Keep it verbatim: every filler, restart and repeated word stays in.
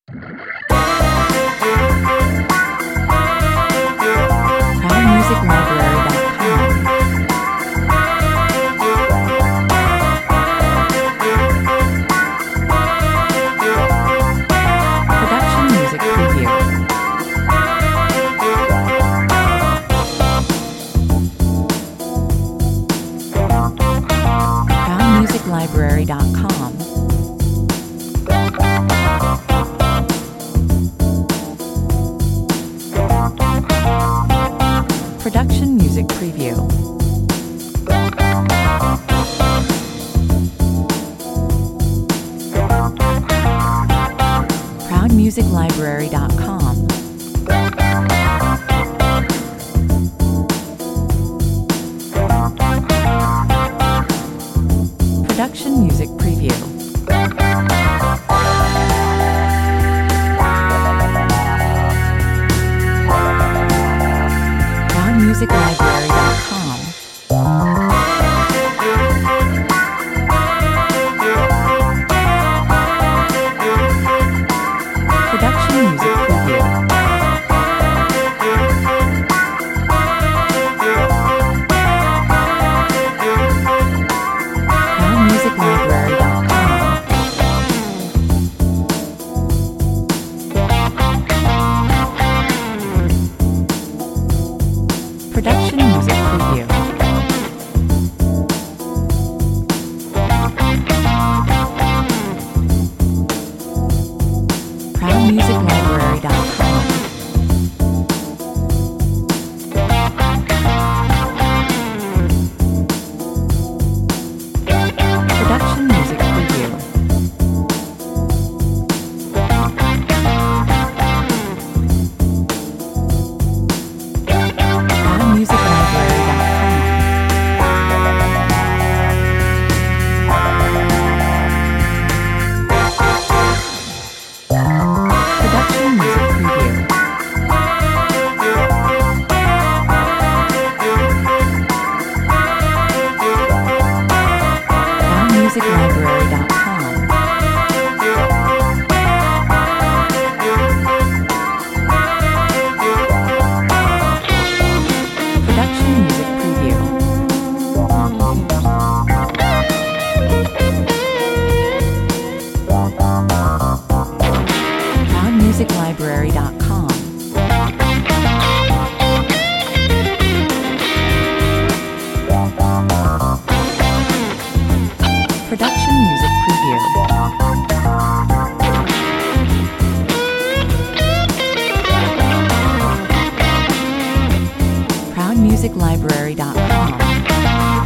proud music library dot com. Production music preview. proud music library dot com. Production music preview. proud music library dot com. Production music preview. proud music library dot com. Production music preview. proud music library dot com. Production music preview. proud music library dot com. Production music preview. proud music library dot com. Production music preview. proud music library dot com. Production music preview. proud music library dot com. Production music preview. proud music library dot com.